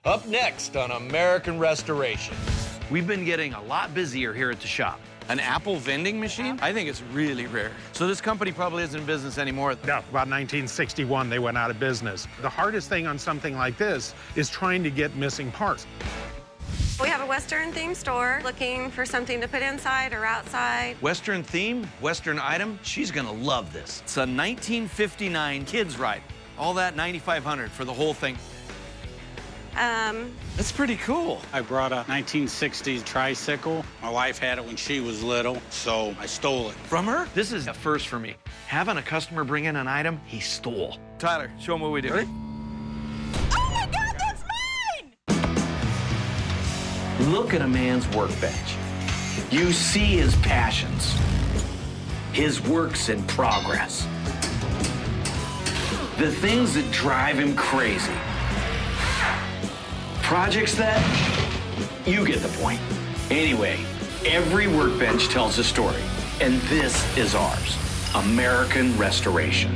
Up next on American Restoration. We've been getting a lot busier here at the shop. An Apple vending machine? I think it's really rare. So this company probably isn't in business anymore. No, about 1961, they went out of business. The hardest thing on something like this is trying to get missing parts. We have a Western themed store looking for something to put inside or outside. Western theme, Western item. She's gonna love this. It's a 1959 kids ride. All that $9,500 for the whole thing. That's pretty cool. I brought a 1960s tricycle. My wife had it when she was little, so I stole it. From her? This is a first for me. Having a customer bring in an item he stole. Tyler, show him what we do. Oh my God, that's mine! Look at a man's workbench. You see his passions, his works in progress, the things that drive him crazy. Projects that, you get the point. Anyway, every workbench tells a story, and this is ours, American Restoration.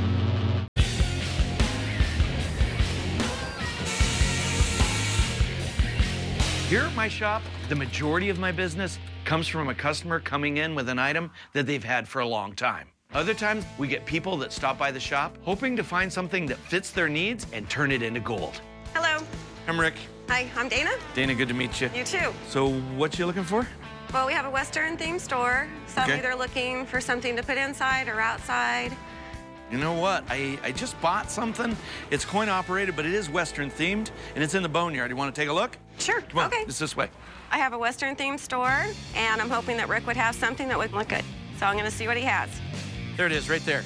Here at my shop, the majority of my business comes from a customer coming in with an item that they've had for a long time. Other times, we get people that stop by the shop hoping to find something that fits their needs and turn it into gold. Hello. I'm Rick. Hi, I'm Dana. Dana, good to meet you. You too. So what you looking for? Well, we have a Western themed store, so Okay. I'm either looking for something to put inside or outside. You know what? I just bought something. It's coin operated, but it is Western themed, and it's in the boneyard. You want to take a look? Sure, Come on, okay. it's this way. I have a Western themed store, and I'm hoping that Rick would have something that would look good. So I'm gonna see what he has. There it is, right there.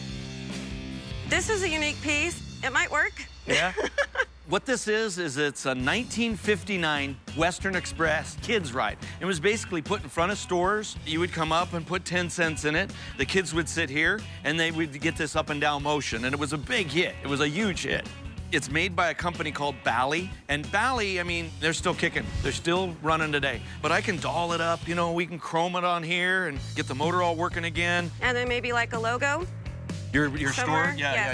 This is a unique piece. It might work. Yeah? What this is it's a 1959 Western Express kids ride. It was basically put in front of stores. You would come up and put 10 cents in it. The kids would sit here, and they would get this up and down motion, and it was a big hit. It was a huge hit. It's made by a company called Bally, and Bally, I mean, they're still kicking. They're still running today. But I can doll it up, you know, we can chrome it on here and get the motor all working again. And then maybe like a logo. Your Somewhere? store? Yeah.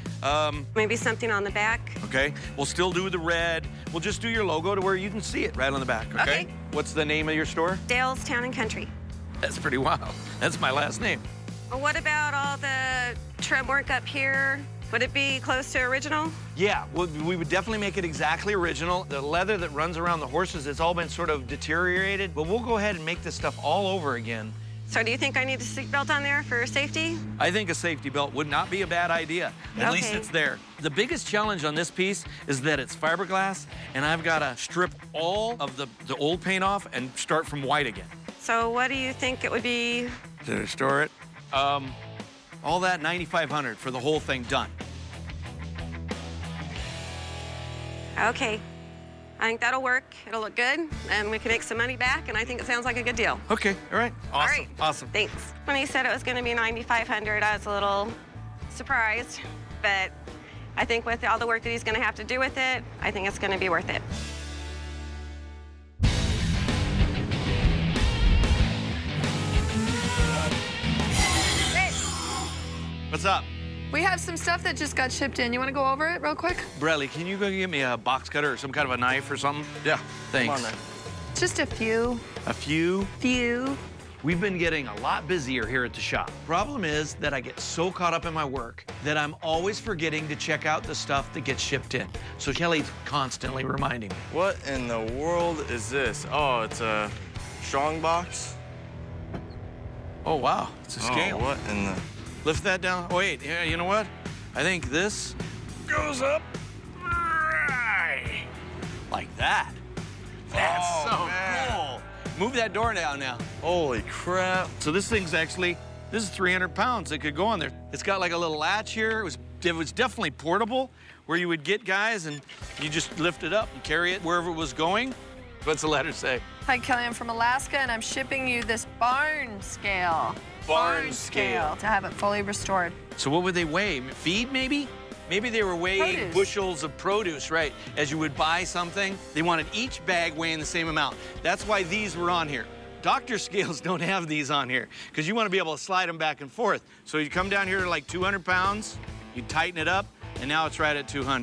Maybe something on the back. Okay, we'll still do the red. We'll just do your logo to where you can see it right on the back, okay? Okay. What's the name of your store? Dale's Town and Country. That's pretty wild. That's my last name. Well, what about all the trim work up here? Would it be close to original? Yeah, we would definitely make it exactly original. The leather that runs around the horses, it's all been sort of deteriorated, but we'll go ahead and make this stuff all over again. So do you think I need a seatbelt on there for safety? I think a safety belt would not be a bad idea. At least Okay. it's there. The biggest challenge on this piece is that it's fiberglass, and I've got to strip all of the old paint off and start from white again. So what do you think it would be? To restore it? All that $9,500 for the whole thing done. Okay. I think that'll work. It'll look good, and we can make some money back, and I think it sounds like a good deal. Okay, all right. Awesome, All right. awesome. Thanks. When he said it was going to be $9,500, I was a little surprised, but I think with all the work that he's going to have to do with it, I think it's going to be worth it. What's up? We have some stuff that just got shipped in. You want to go over it real quick? Bradley, can you go get me a box cutter or some kind of a knife or something? Yeah, thanks. Come on, Just a few. A few? Few. We've been getting a lot busier here at the shop. Problem is that I get so caught up in my work that I'm always forgetting to check out the stuff that gets shipped in. So Kelly's constantly reminding me. What in the world is this? Oh, it's a strong box? Oh, wow, it's a scale. Oh, what in the... Lift that down. Oh, wait, yeah, you know what? I think this goes up right like that. That's Oh, so man. cool. Move that door down now. Holy crap. So this thing's actually, this is 300 pounds. It could go on there. It's got like a little latch here. It was definitely portable, where you would get guys and you just lift it up and carry it wherever it was going. What's the letter say? Hi, Kelly. I'm from Alaska, and I'm shipping you this barn scale. Barn scale. To have it fully restored. So what would they weigh? Feed, maybe? Maybe they were weighing Produce. bushels of produce, right? As you would buy something, they wanted each bag weighing the same amount. That's why these were on here. Doctor scales don't have these on here because you want to be able to slide them back and forth. So you come down here to like 200 pounds, you tighten it up, and now it's right at 200.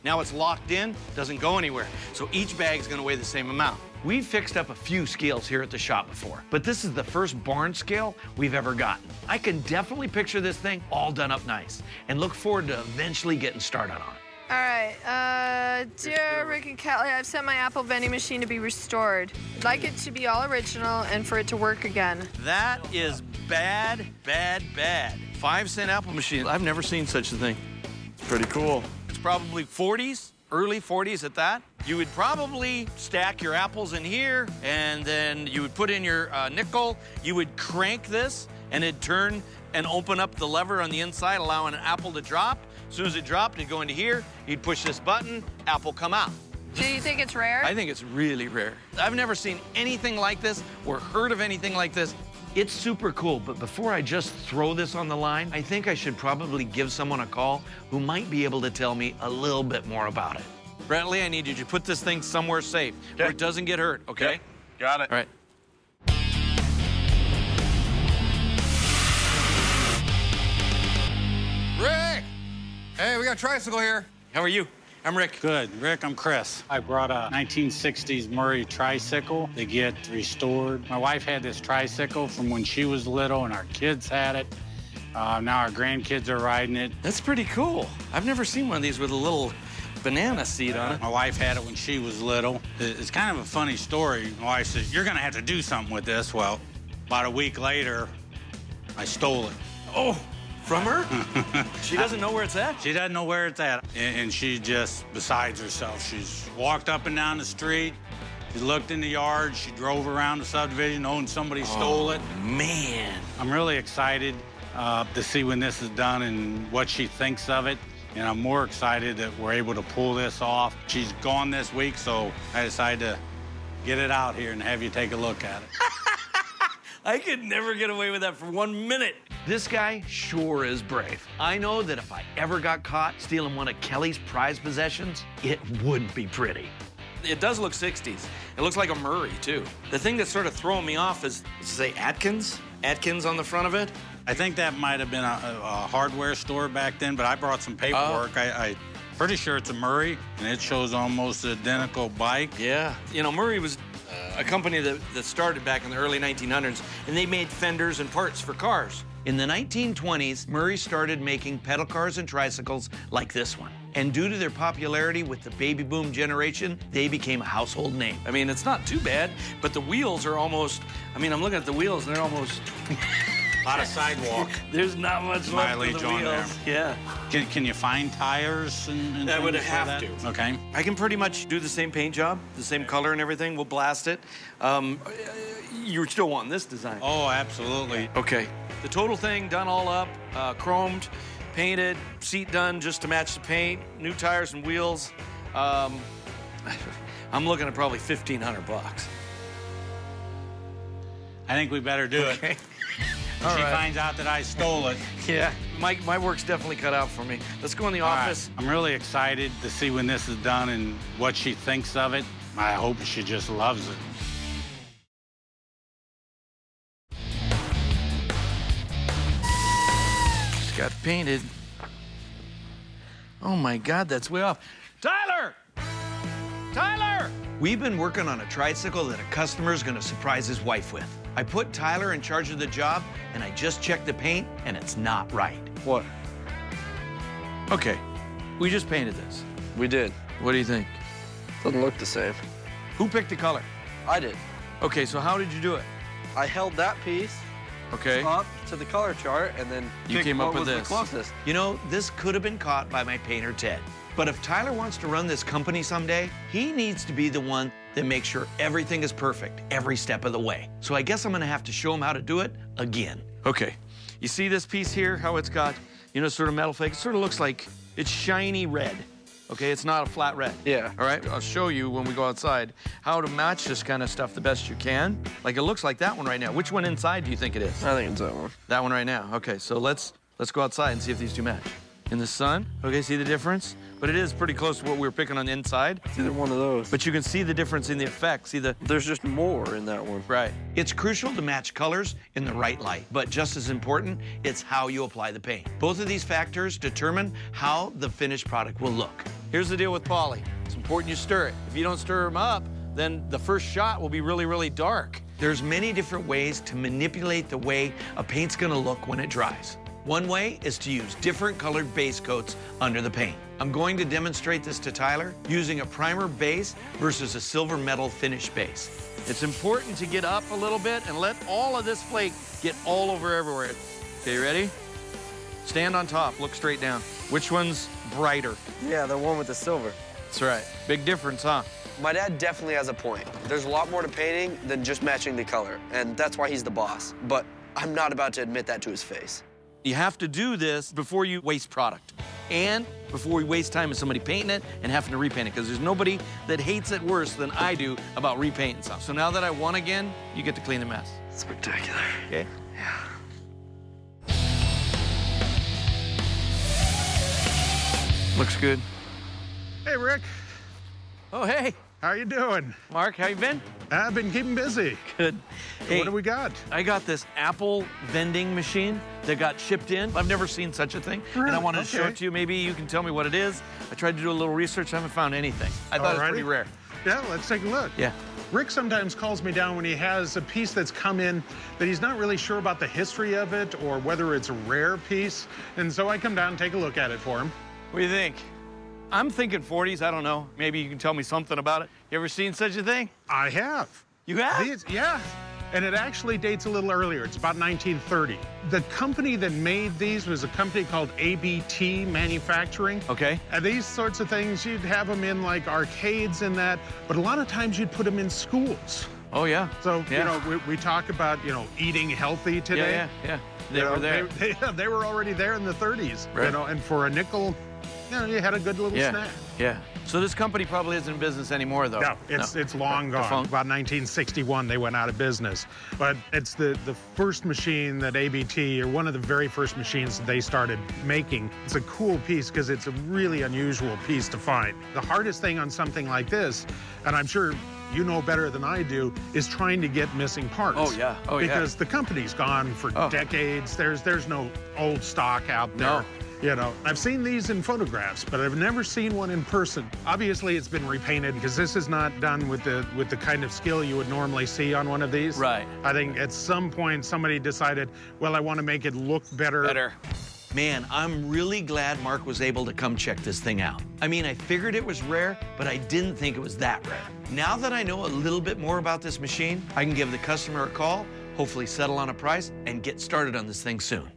Now it's locked in, doesn't go anywhere. So each bag's gonna weigh the same amount. We've fixed up a few scales here at the shop before, but this is the first barn scale we've ever gotten. I can definitely picture this thing all done up nice and look forward to eventually getting started on it. All right, dear Rick and Kelly, I've sent my Apple vending machine to be restored. I'd like it to be all original and for it to work again. That is bad, bad, bad. 5-cent Apple machine. I've never seen such a thing. Pretty cool. It's probably 40s, early 40s at that. You would probably stack your apples in here, and then you would put in your nickel. You would crank this, and it'd turn and open up the lever on the inside, allowing an apple to drop. As soon as it dropped, it'd go into here. You'd push this button, apple come out. Do you think it's rare? I think it's really rare. I've never seen anything like this or heard of anything like this. It's super cool, but before I just throw this on the line, I think I should probably give someone a call who might be able to tell me a little bit more about it. Bradley, I need you to put this thing somewhere safe where it doesn't get hurt, okay? Yep. Got it. All right. Rick! Hey, we got a tricycle here. How are you? I'm Rick. Good. Rick, I'm Chris. I brought a 1960s Murray tricycle to get restored. My wife had this tricycle from when she was little, and our kids had it. Now our grandkids are riding it. That's pretty cool. I've never seen one of these with a little banana seat on it. My wife had it when she was little. It's kind of a funny story. My wife says, "You're gonna have to do something with this." Well, about a week later, I stole it. Oh, from her? She doesn't know where it's at? She doesn't know where it's at. And she just besides herself. She's walked up and down the street. She looked in the yard. She drove around the subdivision knowing somebody stole it. Man. I'm really excited to see when this is done and what she thinks of it. And I'm more excited that we're able to pull this off. She's gone this week, so I decided to get it out here and have you take a look at it. I could never get away with that for 1 minute. This guy sure is brave. I know that if I ever got caught stealing one of Kelly's prized possessions, it wouldn't be pretty. It does look 60s. It looks like a Murray, too. The thing that's sort of throwing me off is, does it say Atkins? Atkins on the front of it? I think that might have been a hardware store back then, but I brought some paperwork. I'm pretty sure it's a Murray, and it shows almost an identical bike. Yeah. You know, Murray was a company that started back in the early 1900s, and they made fenders and parts for cars. In the 1920s, Murray started making pedal cars and tricycles like this one. And due to their popularity with the baby boom generation, they became a household name. I mean, it's not too bad, but the wheels are almost, I mean, I'm looking at the wheels, and they're almost... A lot of sidewalk. There's not much left of mileage the on there. wheels. Yeah. Can you find tires and I would things for have that? to. Okay. I can pretty much do the same paint job, the same color and everything. We'll blast it. You're still wanting this design. Oh, absolutely. Okay. The total thing done all up, chromed, painted, seat done just to match the paint, new tires and wheels. I'm looking at probably $1,500. I think we better do it. Okay. If she finds out that I stole it. Yeah, my work's definitely cut out for me. Let's go in the All right. office. I'm really excited to see when this is done and what she thinks of it. I hope she just loves it. Just got painted. Oh my God, that's way off. Tyler! Tyler! We've been working on a tricycle that a customer's gonna surprise his wife with. I put Tyler in charge of the job, and I just checked the paint, and it's not right. What? Okay, we just painted this. We did. What do you think? Doesn't look the same. Who picked the color? I did. Okay, so how did you do it? I held that piece Okay. up to the color chart and then You picked came up what with was this. the closest. You know, this could have been caught by my painter, Ted. But if Tyler wants to run this company someday, he needs to be the one that makes sure everything is perfect every step of the way. So I guess I'm gonna have to show him how to do it again. Okay, you see this piece here, how it's got, you know, sort of metal flake? It sort of looks like it's shiny red. Okay, it's not a flat red. Yeah. All right, I'll show you when we go outside how to match this kind of stuff the best you can. Like it looks like that one right now. Which one inside do you think it is? I think it's that one. That one right now. Okay, so let's go outside and see if these two match. In the sun, okay, see the difference? But it is pretty close to what we were picking on the inside. It's either one of those. But you can see the difference in the effect. See the... There's just more in that one. Right. It's crucial to match colors in the right light. But just as important, it's how you apply the paint. Both of these factors determine how the finished product will look. Here's the deal with poly. It's important you stir it. If you don't stir them up, then the first shot will be really, really dark. There's many different ways to manipulate the way a paint's gonna look when it dries. One way is to use different colored base coats under the paint. I'm going to demonstrate this to Tyler using a primer base versus a silver metal finish base. It's important to get up a little bit and let all of this flake get all over everywhere. Okay, you ready? Stand on top, look straight down. Which one's brighter? Yeah, the one with the silver. That's right. Big difference, huh? My dad definitely has a point. There's a lot more to painting than just matching the color, and that's why he's the boss. But I'm not about to admit that to his face. You have to do this before you waste product and before we waste time with somebody painting it and having to repaint it, because there's nobody that hates it worse than I do about repainting something. So now that I won again, you get to clean the mess. Spectacular. Okay? Yeah. Looks good. Hey, Rick. Oh, hey. How you doing? Mark, how you been? I've been keeping busy. Good. Hey, What do we got? I got this Apple vending machine that got shipped in. I've never seen such a thing, and I wanted to show Okay. it to you. Maybe you can tell me what it is. I tried to do a little research. I haven't found anything. I thought it was Alrighty. pretty rare. Yeah, let's take a look. Yeah. Rick sometimes calls me down when he has a piece that's come in that he's not really sure about the history of it or whether it's a rare piece. And so I come down and take a look at it for him. What do you think? I'm thinking 40s. I don't know. Maybe you can tell me something about it. You ever seen such a thing? I have. You have? Yeah. And it actually dates a little earlier. It's about 1930. The company that made these was a company called ABT Manufacturing. Okay. And these sorts of things, you'd have them in like arcades and that, but a lot of times you'd put them in schools. Oh, yeah. So, yeah. you know, we talk about, eating healthy today. Yeah. They were there. They were already there in the 30s, Right. and for a nickel, you had a good little snack. Yeah. So this company probably isn't in business anymore, though. No, it's long gone. Defunct? About 1961, they went out of business. But it's the first machine that ABT, or one of the very first machines that they started making. It's a cool piece because it's a really unusual piece to find. The hardest thing on something like this, and I'm sure you know better than I do, is trying to get missing parts. Oh, yeah. Oh, yeah. Because the company's gone for decades. There's no old stock out there. No. I've seen these in photographs, but I've never seen one in person. Obviously, it's been repainted because this is not done with the kind of skill you would normally see on one of these. Right. I think at some point somebody decided, well, I want to make it look better. Man, I'm really glad Mark was able to come check this thing out. I mean, I figured it was rare, but I didn't think it was that rare. Now that I know a little bit more about this machine, I can give the customer a call, hopefully settle on a price, and get started on this thing soon.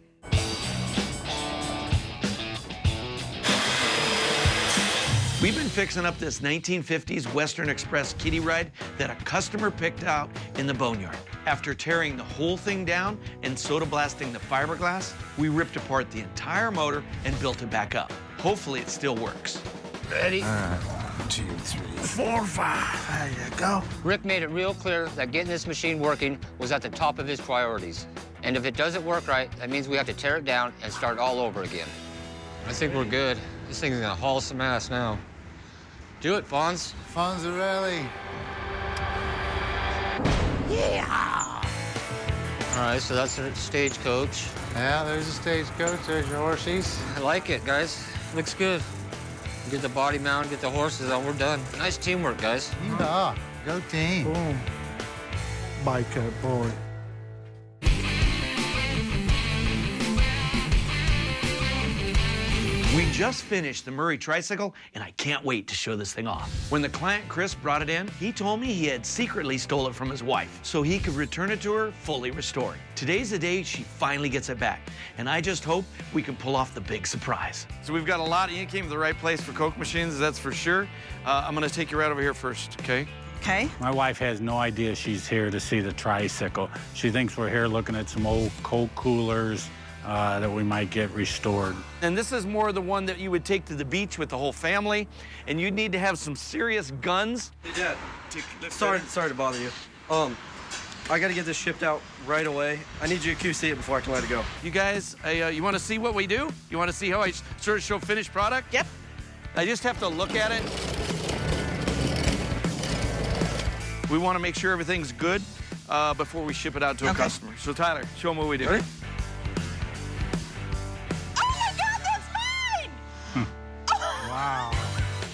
We've been fixing up this 1950s Western Express kiddie ride that a customer picked out in the boneyard. After tearing the whole thing down and soda blasting the fiberglass, we ripped apart the entire motor and built it back up. Hopefully it still works. Ready? 1, 2, 3, 4, 5. There you go. Rick made it real clear that getting this machine working was at the top of his priorities. And if it doesn't work right, that means we have to tear it down and start all over again. I think we're good. This thing's gonna haul some ass now. Do it, Fonz. Fonzarelli. Yeah! All right, so that's our stagecoach. Yeah, there's a stagecoach. There's your horsies. I like it, guys. Looks good. Get the body mount, get the horses on, we're done. Nice teamwork, guys. Yeah, go team. Boom. Biker boy. We just finished the Murray tricycle, and I can't wait to show this thing off. When the client, Chris, brought it in, he told me he had secretly stole it from his wife so he could return it to her fully restored. Today's the day she finally gets it back, and I just hope we can pull off the big surprise. So we've got a lot. You came to the right place for Coke machines, that's for sure. I'm gonna take you right over here first, okay? Okay. My wife has no idea she's here to see the tricycle. She thinks we're here looking at some old Coke coolers, that we might get restored. And this is more the one that you would take to the beach with the whole family, and you'd need to have some serious guns. Hey, Dad. Sorry to bother you. I gotta get this shipped out right away. I need you to QC it before I can let it go. You guys, you want to see what we do? You want to see how I sort of show finished product? Yep. I just have to look at it. We want to make sure everything's good before we ship it out to a customer. So Tyler, show them what we do. Ready? Wow.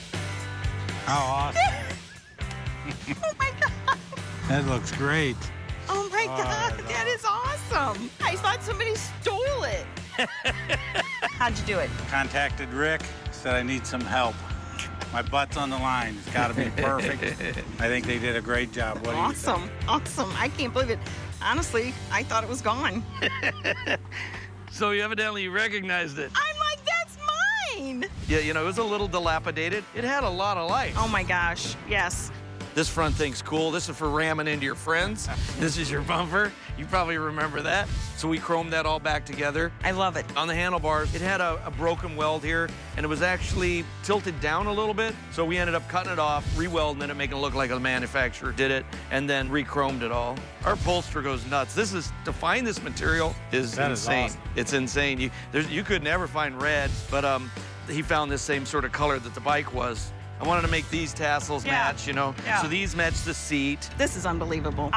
That looks great. Oh my God, that is awesome. I thought somebody stole it. How'd you do it? Contacted Rick, said I need some help. My butt's on the line. It's got to be perfect. I think they did a great job. What Awesome, awesome. I can't believe it. Honestly, I thought it was gone. So you evidently recognized it. I'm like, that's mine. Yeah, you know, it was a little dilapidated. It had a lot of life. Oh my gosh, yes. This front thing's cool. This is for ramming into your friends. This is your bumper. You probably remember that. So we chromed that all back together. I love it. On the handlebars, it had a broken weld here, and it was actually tilted down a little bit. So we ended up cutting it off, re-welding it, making it look like a manufacturer did it, and then re-chromed it all. Our upholsterer goes nuts. This is, to find this material is insane. Awesome. It's insane. You could never find red, but he found this same sort of color that the bike was. I wanted to make these tassels match, you know. Yeah. So these match the seat. This is unbelievable.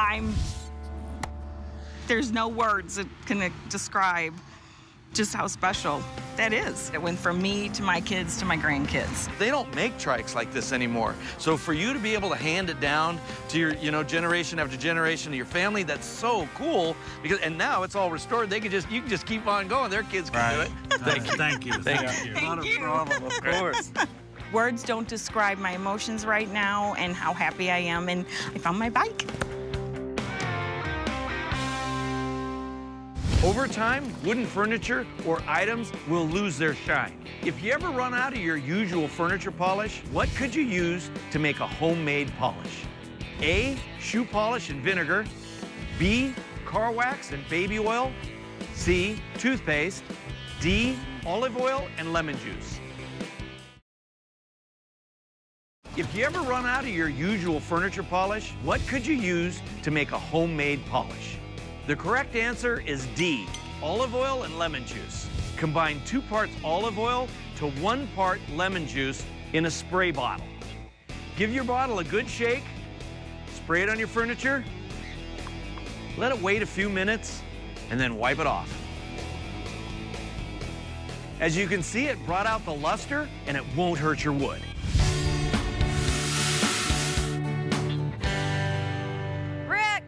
There's no words that can describe just how special that is. It went from me to my kids to my grandkids. They don't make trikes like this anymore. So for you to be able to hand it down to your, you know, generation after generation of your family, that's so cool. And now it's all restored. You can just keep on going. Their kids can do it. Thank you. Thank you. Thank you. Thank you. problem, of course. Words don't describe my emotions right now and how happy I am, and I found my bike. Over time, wooden furniture or items will lose their shine. If you ever run out of your usual furniture polish, what could you use to make a homemade polish? A, shoe polish and vinegar. B, car wax and baby oil. C, toothpaste. D, olive oil and lemon juice. If you ever run out of your usual furniture polish, what could you use to make a homemade polish? The correct answer is D, olive oil and lemon juice. Combine 2 parts olive oil to 1 part lemon juice in a spray bottle. Give your bottle a good shake, spray it on your furniture, let it wait a few minutes, and then wipe it off. As you can see, it brought out the luster and it won't hurt your wood. Rick!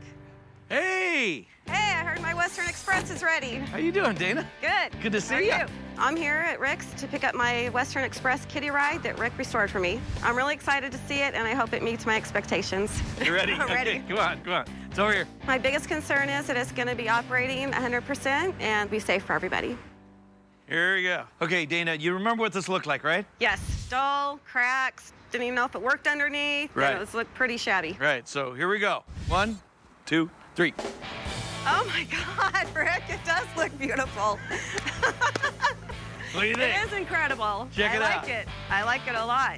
Hey! Hey, I heard my Western Express is ready. How you doing, Dana? Good. Good to see How are you. I'm here at Rick's to pick up my Western Express kiddie ride that Rick restored for me. I'm really excited to see it, and I hope it meets my expectations. You ready? I'm ready. Okay, come on. It's over here. My biggest concern is that it's going to be operating 100% and be safe for everybody. Here we go. Okay, Dana, you remember what this looked like, right? Yes, dull, cracks, didn't even know if it worked underneath. Right. And it looked pretty shabby. Right, so here we go. 1, 2, 3. Oh my God, Rick, it does look beautiful. What do you think? It is incredible. Check it out. I like it. I like it a lot.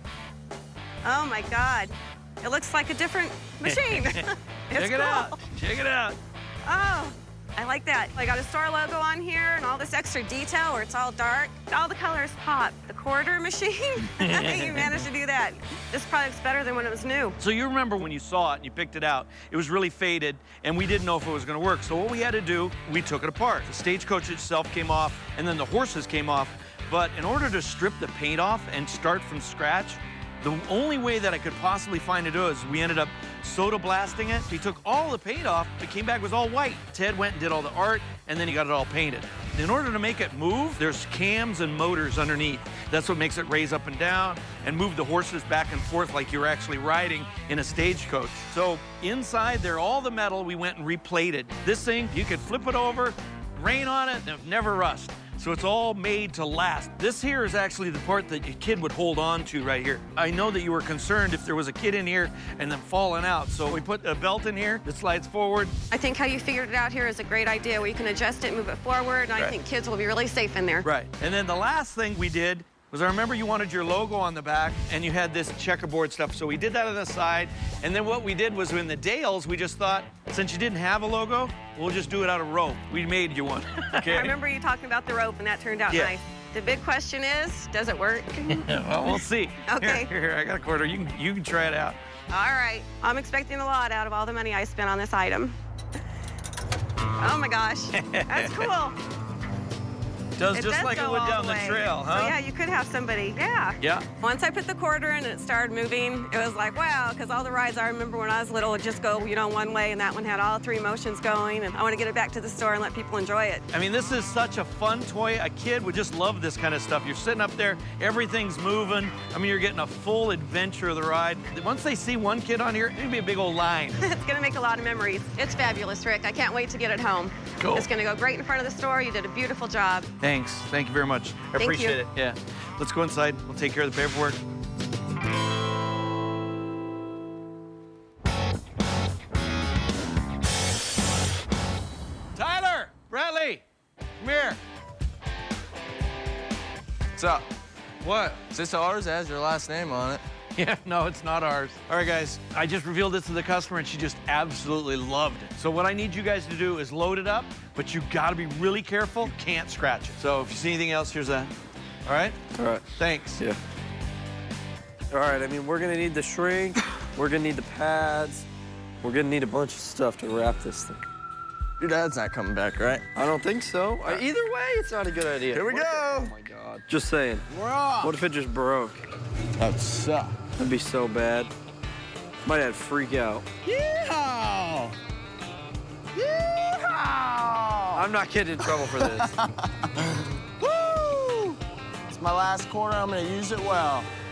Oh my God. It looks like a different machine. It's Check it cool. out. Check it out. Oh, I like that. I got a store logo on here and all this extra detail where it's all dark. All the colors pop. The quarter machine, you managed to do that. This product's better than when it was new. So you remember when you saw it and you picked it out, it was really faded and we didn't know if it was gonna work. So what we had to do, we took it apart. The stagecoach itself came off and then the horses came off. But in order to strip the paint off and start from scratch, the only way that I could possibly find to do is we ended up soda blasting it. He took all the paint off, it came back, it was all white. Ted went and did all the art, and then he got it all painted. In order to make it move, there's cams and motors underneath. That's what makes it raise up and down and move the horses back and forth like you're actually riding in a stagecoach. So inside there, all the metal, we went and replated. This thing, you could flip it over, rain on it, and it never rust. So it's all made to last. This here is actually the part that your kid would hold on to right here. I know that you were concerned if there was a kid in here and then falling out. So we put a belt in here that slides forward. I think how you figured it out here is a great idea where you can adjust it, move it forward, and I think kids will be really safe in there. Right. And then the last thing we did was I remember you wanted your logo on the back and you had this checkerboard stuff. So we did that on the side. And then what we did was in the Dales, we just thought, since you didn't have a logo, we'll just do it out of rope. We made you one, okay? I remember you talking about the rope and that turned out nice. The big question is, does it work? Well, we'll see. Okay. Here, I got a quarter. You can try it out. All right. I'm expecting a lot out of all the money I spent on this item. Oh my gosh, that's cool. Does just like it would down the trail, huh? So yeah, you could have somebody, yeah. Yeah. Once I put the quarter in and it started moving, it was like, wow, because all the rides I remember when I was little would just go, you know, one way, and that one had all 3 motions going, and I want to get it back to the store and let people enjoy it. I mean, this is such a fun toy. A kid would just love this kind of stuff. You're sitting up there, everything's moving. I mean, you're getting a full adventure of the ride. Once they see one kid on here, it'll be a big old line. It's going to make a lot of memories. It's fabulous, Rick. I can't wait to get it home. Cool. It's going to go great in front of the store. You did a beautiful job. Thanks. Thank you very much. I Thank appreciate you. it. Yeah. Let's go inside. We'll take care of the paperwork. Tyler! Bradley! Come here. What's up? What? Is this ours? It has your last name on it. Yeah, no, it's not ours. All right, guys, I just revealed this to the customer, and she just absolutely loved it. So what I need you guys to do is load it up, but you gotta be really careful. You can't scratch it. So if you see anything else, here's that. All right? All right. Thanks. Yeah. All right, I mean, we're gonna need the shrink, we're gonna need the pads, we're gonna need a bunch of stuff to wrap this thing. Your dad's not coming back, right? I don't think so. Either way, it's not a good idea. Here we go. Oh my God. Just saying. We're off. What if it just broke? That would suck. That'd be so bad. My dad'd freak out. Yeehaw! Yeehaw! I'm not getting in trouble for this. Woo! It's my last quarter. I'm gonna use it well.